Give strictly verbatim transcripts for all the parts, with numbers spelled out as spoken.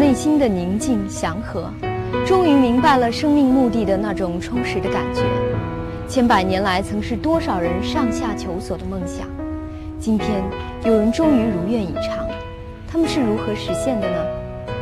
内心的宁静祥和，终于明白了生命目的的那种充实的感觉。千百年来，曾是多少人上下求索的梦想，今天有人终于如愿以偿。他们是如何实现的呢？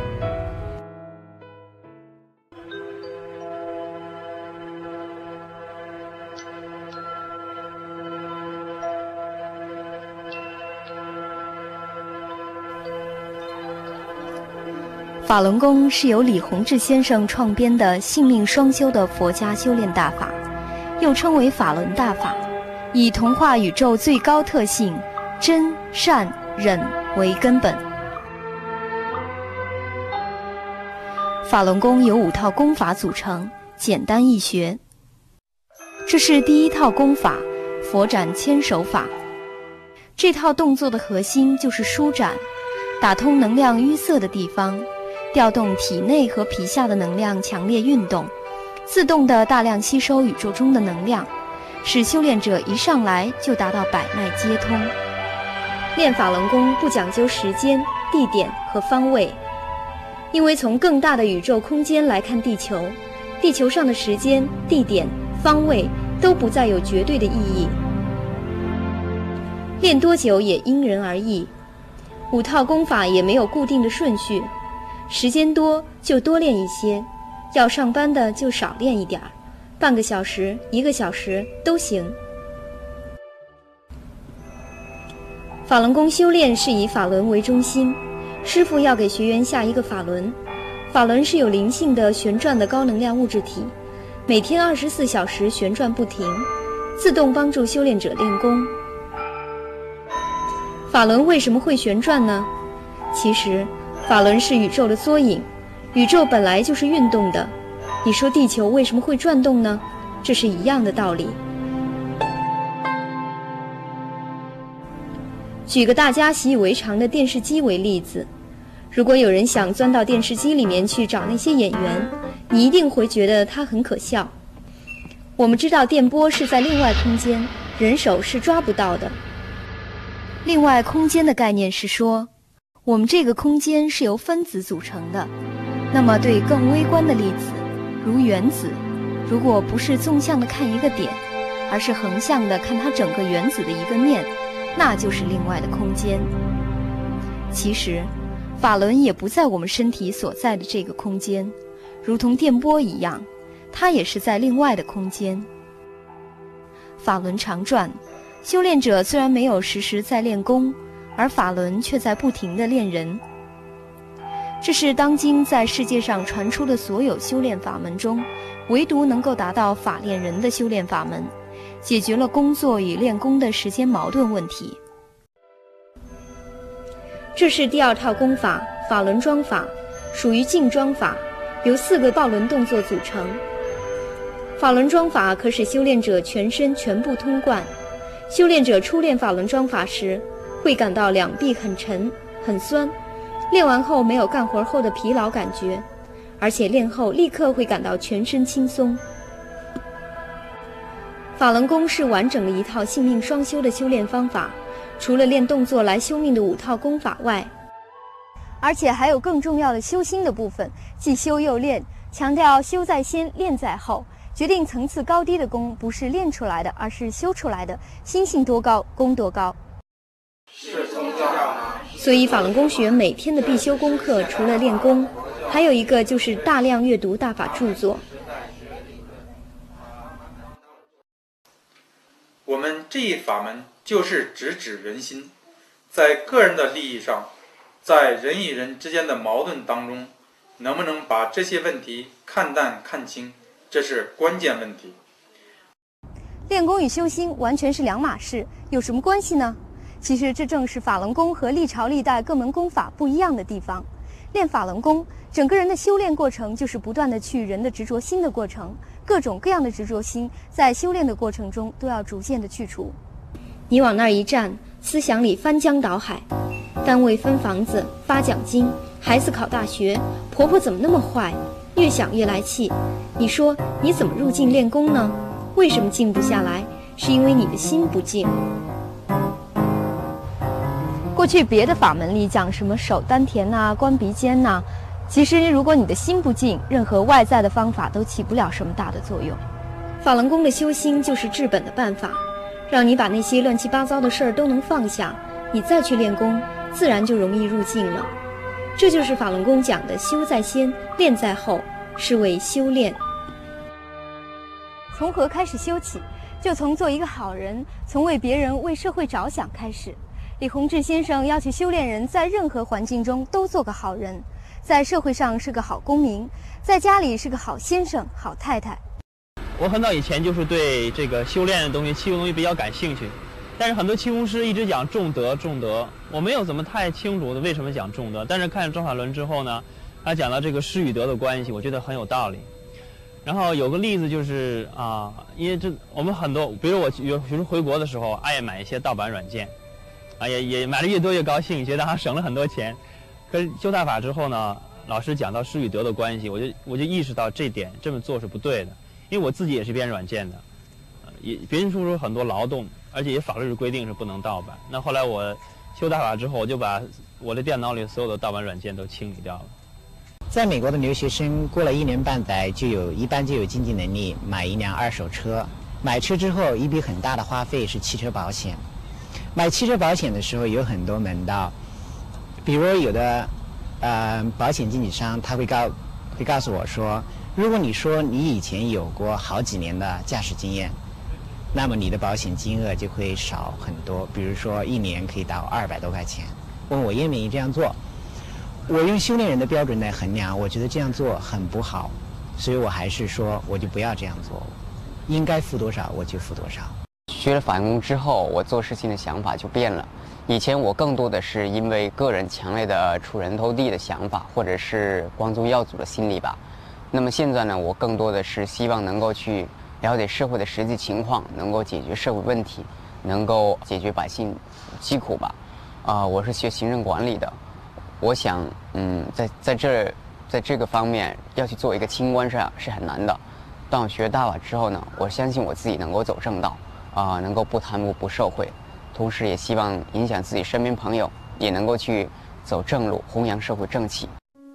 法轮功是由李洪志先生创编的性命双修的佛家修炼大法，又称为法轮大法，以同化宇宙最高特性真、善、忍为根本。法轮功由五套功法组成，简单易学。这是第一套功法，佛展千手法。这套动作的核心就是舒展，打通能量淤塞的地方，调动体内和皮下的能量强烈运动，自动的大量吸收宇宙中的能量，使修炼者一上来就达到百脉皆通。练法轮功不讲究时间、地点和方位，因为从更大的宇宙空间来看地球，地球上的时间、地点、方位都不再有绝对的意义。练多久也因人而异，五套功法也没有固定的顺序，时间多就多练一些，要上班的就少练一点儿，半个小时、一个小时都行。法轮功修炼是以法轮为中心，师父要给学员下一个法轮。法轮是有灵性的旋转的高能量物质体，每天二十四小时旋转不停，自动帮助修炼者练功。法轮为什么会旋转呢？其实法轮是宇宙的缩影，宇宙本来就是运动的，你说地球为什么会转动呢？这是一样的道理。举个大家习以为常的电视机为例子，如果有人想钻到电视机里面去找那些演员，你一定会觉得它很可笑。我们知道电波是在另外空间，人手是抓不到的。另外空间的概念是说，我们这个空间是由分子组成的，那么对更微观的粒子，如原子，如果不是纵向的看一个点，而是横向的看它整个原子的一个面，那就是另外的空间。其实法轮也不在我们身体所在的这个空间，如同电波一样，它也是在另外的空间。法轮常转，修炼者虽然没有时时在练功，而法轮却在不停地练人。这是当今在世界上传出的所有修炼法门中，唯独能够达到法练人的修炼法门，解决了工作与练功的时间矛盾问题。这是第二套功法，法轮桩法，属于静桩法，由四个抱轮动作组成。法轮桩法可使修炼者全身全部通贯。修炼者初练法轮桩法时，会感到两臂很沉很酸，练完后没有干活后的疲劳感觉，而且练后立刻会感到全身轻松。法轮功是完整的一套性命双修的修炼方法，除了练动作来修命的五套功法外，而且还有更重要的修心的部分，既修又练，强调修在先，练在后。决定层次高低的功不是练出来的，而是修出来的，心性多高，功多高。 是宗教吗？ 所以法轮功学员每天的必修功课，除了练功，还有一个就是大量阅读大法著作。 我们这一法门就是直指人心，在个人的利益上，在人与人之间的矛盾当中，能不能把这些问题看淡看清，这是关键问题。 练功与修心完全是两码事，有什么关系呢？其实这正是法轮功和历朝历代各门功法不一样的地方。练法轮功，整个人的修炼过程就是不断的去人的执着心的过程，各种各样的执着心在修炼的过程中都要逐渐的去除。你往那儿一站，思想里翻江倒海，单位分房子、发奖金，孩子考大学，婆婆怎么那么坏，越想越来气。你说你怎么入静练功呢？为什么静不下来？是因为你的心不静。过去别的法门里讲什么手丹田呐、关鼻尖呐， 其实，如果你的心不静，任何外在的方法都起不了什么大的作用。法轮功的修心就是治本的办法，让你把那些乱七八糟的事儿都能放下，你再去练功，自然就容易入境了。这就是法轮功讲的修在先，练在后，是为修炼。从何开始修起？就从做一个好人，从为别人、为社会着想开始。李洪志先生要求修炼人在任何环境中都做个好人，在社会上是个好公民，在家里是个好先生、好太太。 我很早以前就是对这个修炼的东西、气功东西比较感兴趣，但是很多气功师一直讲重德重德，我没有怎么太清楚的为什么讲重德，但是看张法伦之后呢，他讲到这个失与德的关系，我觉得很有道理。然后有个例子就是啊，因为这我们很多，比如我有有时候回国的时候，爱买一些盗版软件，啊也也买的越多越高兴，觉得还省了很多钱。可是修大法之后呢，老师讲到失与德的关系，我就我就意识到这点这么做是不对的，因为我自己也是编软件的，也别人说出很多劳动，而且也法律规定是不能盗版。那后来我修大法之后，我就把我的电脑里所有的盗版软件都清理掉了。 在美国的留学生过了一年半载，就有一般就有经济能力买一辆二手车。买车之后，一笔很大的花费是汽车保险。买汽车保险的时候有很多门道，比如有的呃保险经纪商他会告会告诉我说，如果你说你以前有过好几年的驾驶经验，那么你的保险金额就会少很多，比如说一年可以到二百多块钱。问我愿不愿意这样做？我用修炼人的标准来衡量，我觉得这样做很不好，所以我还是说我就不要这样做，应该付多少我就付多少。 学了法轮功之后，我做事情的想法就变了。以前我更多的是因为个人强烈的出人头地的想法，或者是光宗耀祖的心理吧。那么现在呢，我更多的是希望能够去了解社会的实际情况，能够解决社会问题，能够解决百姓疾苦吧。啊、呃，我是学行政管理的。我想，嗯，在在这，在这个方面要去做一个清官是是很难的。当我学大法之后呢，我相信我自己能够走正道，啊、呃，能够不贪污不受贿，同时也希望影响自己身边朋友，也能够去走正路，弘扬社会正气。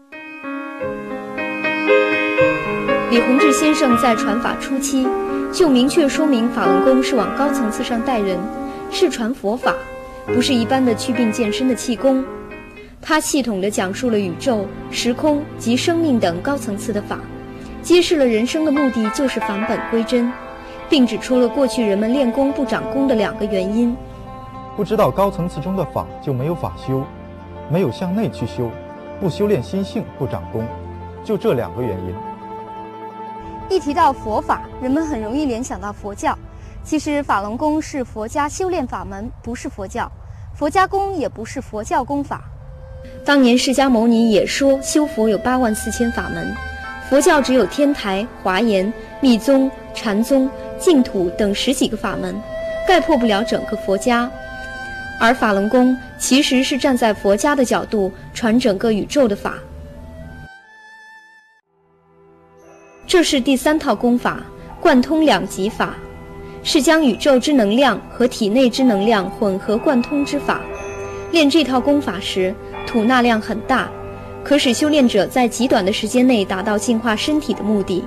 李洪志先生在传法初期就明确说明，法轮功是往高层次上带人，是传佛法，不是一般的祛病健身的气功。他系统地讲述了宇宙、时空及生命等高层次的法，揭示了人生的目的就是返本归真，并指出了过去人们练功不长功的两个原因。 不知道高层次中的法就没有法修，没有向内去修，不修炼心性不长功，就这两个原因。 一提到佛法，人们很容易联想到佛教，其实法轮功是佛家修炼法门，不是佛教；佛家功也不是佛教功法。当年释迦牟尼也说修佛有八万四千法门，佛教只有天台、华严、密宗、禅宗、净土等十几个法门，概括不了整个佛家。而法轮功其实是站在佛家的角度传整个宇宙的法。这是第三套功法，贯通两极法，是将宇宙之能量和体内之能量混合贯通之法。练这套功法时，吐纳量很大，可使修炼者在极短的时间内达到净化身体的目的。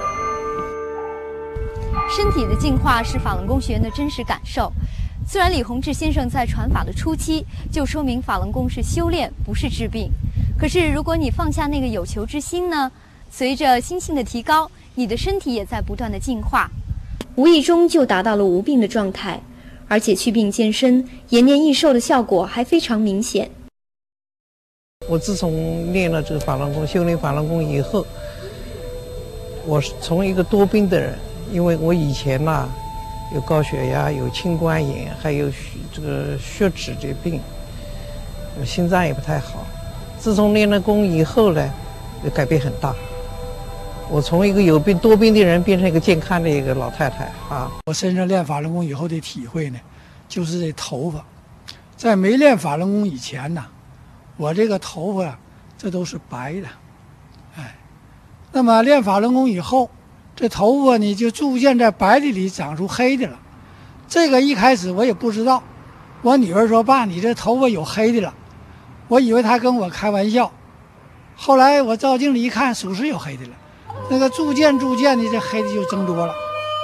身体的净化是法轮功学员的真实感受。虽然李洪志先生在传法的初期就说明法轮功是修炼，不是治病，可是如果你放下那个有求之心呢，随着心性的提高，你的身体也在不断的净化，无意中就达到了无病的状态，而且祛病健身、延年益寿的效果还非常明显。 我自从练了这个法轮功，修炼法轮功以后，我是从一个多病的人，因为我以前呐、啊、有高血压、有青光眼，还有这个血脂的病，心脏也不太好。自从练了功以后呢，改变很大。我从一个有病多病的人变成一个健康的一个老太太啊！ 我身上练法轮功以后的体会呢，就是这头发，在没练法轮功以前呢，我这个头发这都是白的，哎，那么练法轮功以后，这头发呢就逐渐在白的里长出黑的了。这个一开始我也不知道，我女儿说：“爸，你这头发有黑的了。”我以为她跟我开玩笑。 后来我照镜子一看，属实有黑的了，那个逐渐逐渐的，这黑的就增多了。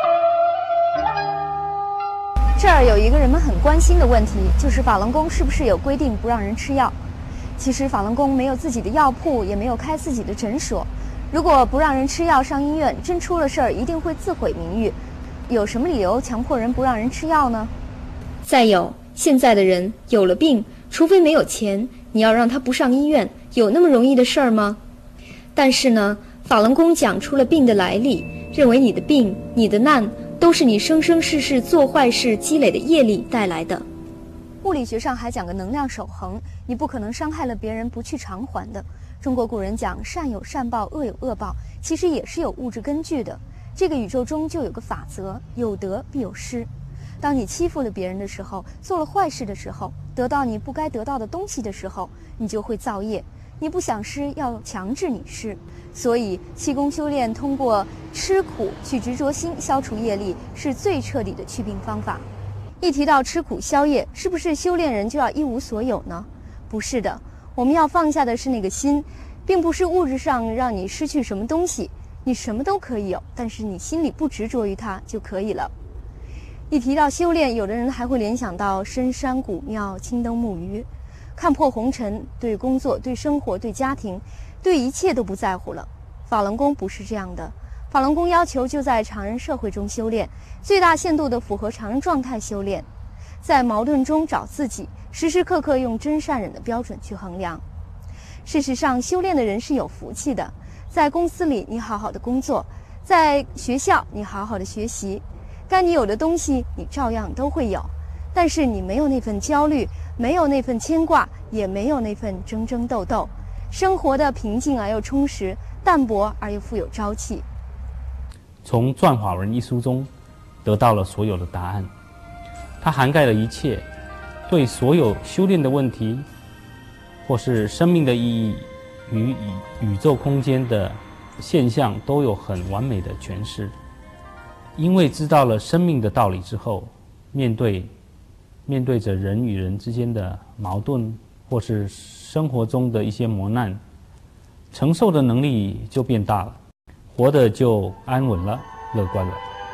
这儿有一个人们很关心的问题，就是法轮功是不是有规定不让人吃药？其实法轮功没有自己的药铺，也没有开自己的诊所。如果不让人吃药上医院，真出了事儿，一定会自毁名誉。有什么理由强迫人不让人吃药呢？再有，现在的人有了病，除非没有钱，你要让他不上医院，有那么容易的事儿吗？但是呢，法轮功讲出了病的来历，认为你的病、你的难都是你生生世世做坏事积累的业力带来的。物理学上还讲个能量守恒，你不可能伤害了别人不去偿还的。中国古人讲善有善报，恶有恶报，其实也是有物质根据的。这个宇宙中就有个法则，有得必有失。当你欺负了别人的时候，做了坏事的时候，得到你不该得到的东西的时候，你就会造业。你不想施，要强制你施。所以气功修炼通过吃苦去执着心，消除业力，是最彻底的祛病方法。一提到吃苦消业，是不是修炼人就要一无所有呢？不是的，我们要放下的是那个心，并不是物质上让你失去什么东西，你什么都可以有，但是你心里不执着于它就可以了。一提到修炼，有的人还会联想到深山古庙、青灯木鱼，看破红尘，对工作、对生活、对家庭，对一切都不在乎了。法轮功不是这样的，法轮功要求就在常人社会中修炼，最大限度地符合常人状态修炼，在矛盾中找自己，时时刻刻用真善忍的标准去衡量。事实上，修炼的人是有福气的，在公司里你好好的工作，在学校你好好的学习，该你有的东西你照样都会有，但是你没有那份焦虑，没有那份牵挂，也没有那份争争斗斗，生活的平静而又充实，淡泊而又富有朝气。 从《转法轮》一书中得到了所有的答案，它涵盖了一切，对所有修炼的问题，或是生命的意义与宇宙空间的现象都有很完美的诠释。因为知道了生命的道理之后，面对面对着人与人之间的矛盾，或是生活中的一些磨难，承受的能力就变大了，活得就安稳了，乐观了。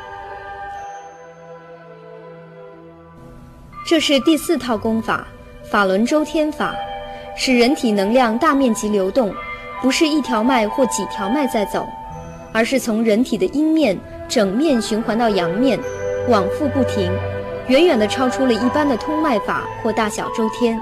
这是第四套功法，法轮周天法，使人体能量大面积流动，不是一条脉或几条脉在走，而是从人体的阴面整面循环到阳面，往复不停，远远地超出了一般的通脉法或大小周天。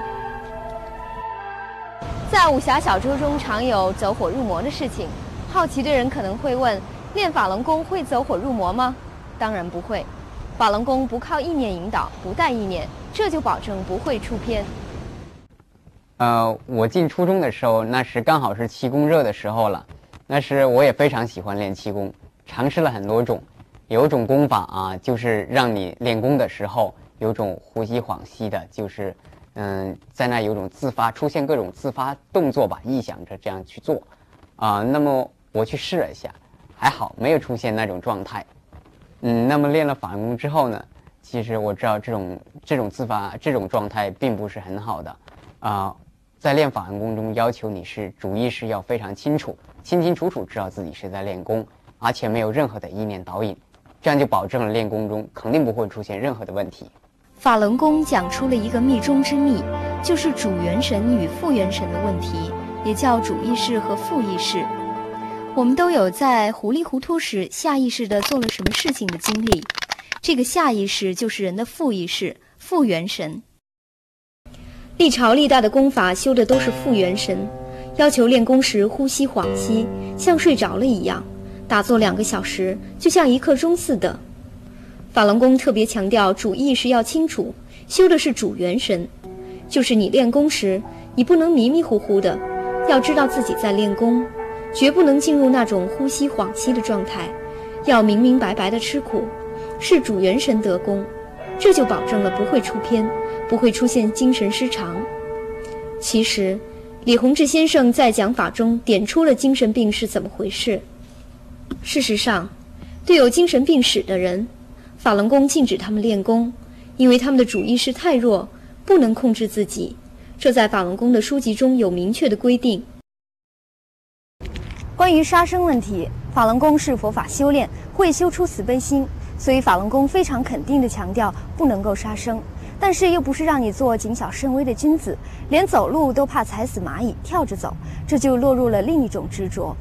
在武侠小说中常有走火入魔的事情，好奇的人可能会问，练法轮功会走火入魔吗？当然不会，法轮功不靠意念引导，不带意念，这就保证不会出偏。 呃，我进初中的时候，那时刚好是气功热的时候了。那时我也非常喜欢练气功，尝试了很多种。有一种功法啊，就是让你练功的时候有种呼吸恍息的，就是嗯，在那有种自发出现各种自发动作吧，臆想着这样去做啊、呃。那么我去试了一下，还好没有出现那种状态。嗯，那么练了法轮功之后呢，其实我知道这种这种自发这种状态并不是很好的啊、呃。在练法轮功中，要求你是主意识要非常清楚，清清楚楚知道自己是在练功，而且没有任何的意念导引，这样就保证了练功中肯定不会出现任何的问题。 法轮功讲出了一个秘中之秘，就是主元神与副元神的问题，也叫主意识和副意识。我们都有在糊里糊涂时下意识地做了什么事情的经历，这个下意识就是人的副意识、副元神。历朝历代的功法修的都是副元神，要求练功时呼吸恍息，像睡着了一样，打坐两个小时就像一刻钟似的。法轮功特别强调主意识要清楚，修的是主元神，就是你练功时你不能迷迷糊糊的，要知道自己在练功，绝不能进入那种呼吸恍息的状态，要明明白白的吃苦，是主元神得功，这就保证了不会出偏，不会出现精神失常。其实李洪志先生在讲法中点出了精神病是怎么回事。事实上，对有精神病史的人，法轮功禁止他们练功，因为他们的主意识太弱，不能控制自己，这在法轮功的书籍中有明确的规定。 关于杀生问题，法轮功是佛法修炼，会修出慈悲心，所以法轮功非常肯定地强调不能够杀生，但是又不是让你做谨小慎微的君子，连走路都怕踩死蚂蚁，跳着走，这就落入了另一种执着。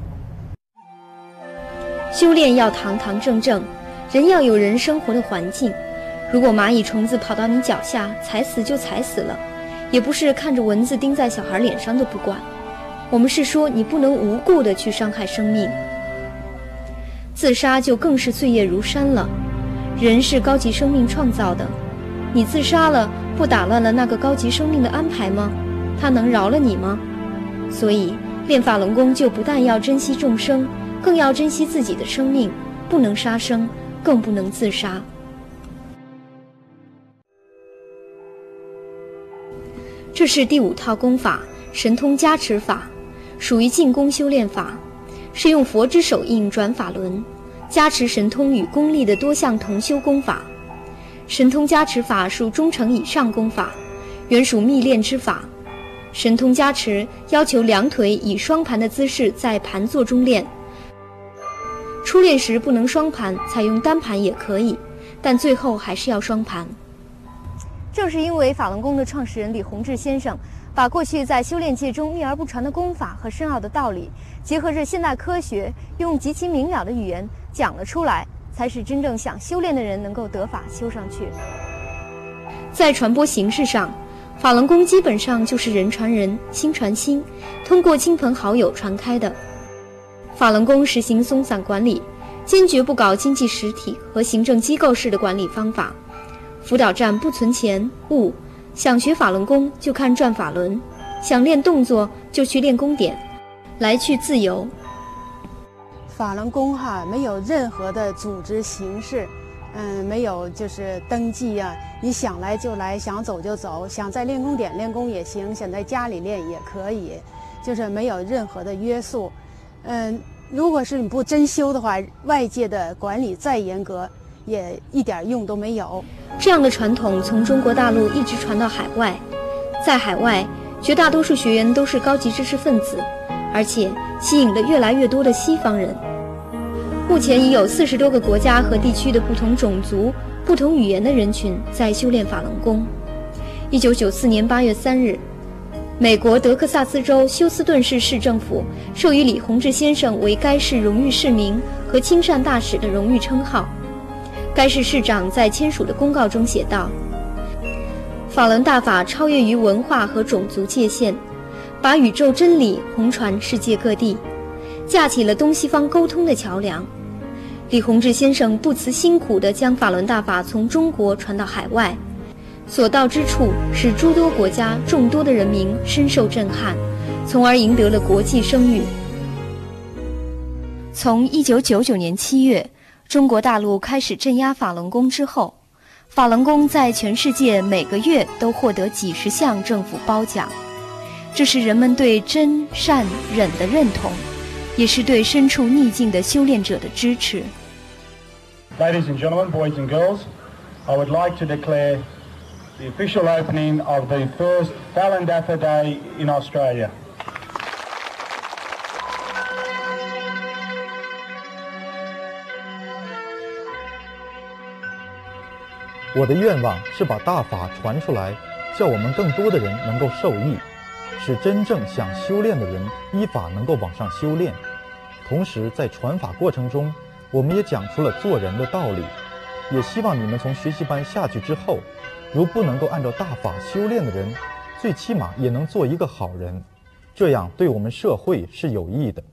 修炼要堂堂正正，人要有人生活的环境。如果蚂蚁虫子跑到你脚下，踩死就踩死了，也不是看着蚊子叮在小孩脸上都不管。我们是说，你不能无故的去伤害生命。自杀就更是罪业如山了。人是高级生命创造的，你自杀了，不打乱了那个高级生命的安排吗？他能饶了你吗？所以练法轮功就不但要珍惜众生，更要珍惜自己的生命，不能杀生，更不能自杀。这是第五套功法，神通加持法，属于静功修炼法，是用佛之手印转法轮，加持神通与功力的多项同修功法。神通加持法属中乘以上功法，原属密练之法。神通加持要求两腿以双盘的姿势在盘坐中练，初练时不能双盘，采用单盘也可以，但最后还是要双盘。正是因为法轮功的创始人李洪志先生把过去在修炼界中秘而不传的功法和深奥的道理，结合着现代科学，用极其明了的语言讲了出来，才使真正想修炼的人能够得法修上去。在传播形式上，法轮功基本上就是人传人，心传心，通过亲朋好友传开的。法轮功实行松散管理，坚决不搞经济实体和行政机构式的管理方法。辅导站不存钱物，想学法轮功就看转法轮，想练动作就去练功点，来去自由。 法轮功哈没有任何的组织形式，嗯，没有就是登记啊，你想来就来，想走就走，想在练功点练功也行，想在家里练也可以，就是没有任何的约束。嗯，如果是你不真修的话，外界的管理再严格，也一点用都没有。 这样的传统从中国大陆一直传到海外，在海外，绝大多数学员都是高级知识分子，而且吸引了越来越多的西方人。目前已有四十多个国家和地区的不同种族、不同语言的人群在修炼法轮功。一九九四年八月三日，美国德克萨斯州休斯顿市市政府授予李洪志先生为该市荣誉市民和亲善大使的荣誉称号。该市市长在签署的公告中写道：法轮大法超越于文化和种族界限，把宇宙真理弘传世界各地，架起了东西方沟通的桥梁。李洪志先生不辞辛苦地将法轮大法从中国传到海外，所到之处使诸多国家众多的人民深受震撼，从而赢得了国际声誉。从一九九九年七月中国大陆开始镇压法轮功之后，法轮功在全世界每个月都获得几十项政府褒奖，这是人们对真善忍的认同，也是对身处逆境的修炼者的支持。 Ladies and gentlemen, boys and girls, I would like to declare the official opening of the first Falun Dafa Day in Australia. 我的愿望是把大法传出来，叫我们更多的人能够受益，使真正想修炼的人依法能够往上修炼。同时在传法过程中，我们也讲出了做人的道理，也希望你们从学习班下去之后，如不能够按照大法修炼的人，最起码也能做一个好人，这样对我们社会是有益的。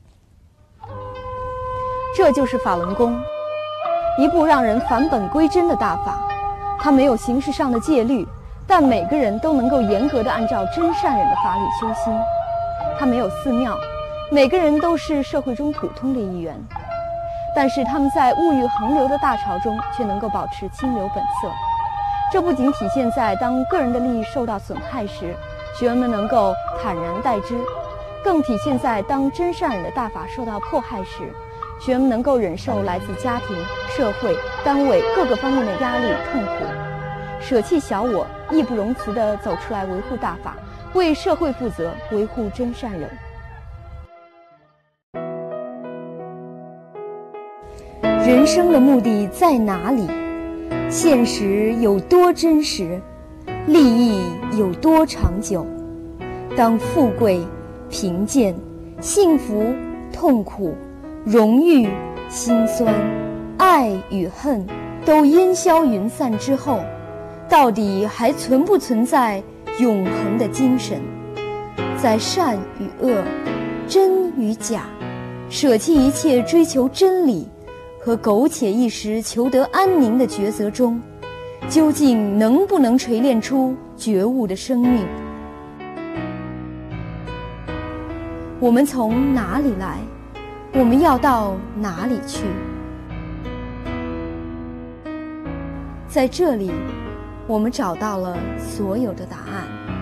这就是法轮功，一部让人返本归真的大法。它没有形式上的戒律，但每个人都能够严格地按照真善忍的法理修心。它没有寺庙，每个人都是社会中普通的一员，但是他们在物欲横流的大潮中却能够保持清流本色。这不仅体现在当个人的利益受到损害时，学员们能够坦然待之，更体现在当真善忍的大法受到迫害时，学员们能够忍受来自家庭、社会、单位各个方面的压力、痛苦，舍弃小我，义不容辞地走出来维护大法，为社会负责，维护真善忍。 人生的目的在哪里？现实有多真实？利益有多长久？当富贵、贫贱、幸福、痛苦、荣誉、心酸、爱与恨都烟消云散之后，到底还存不存在永恒的精神？在善与恶、真与假，舍弃一切追求真理和苟且一时求得安宁的抉择中，究竟能不能锤炼出觉悟的生命？我们从哪里来？我们要到哪里去？在这里，我们找到了所有的答案。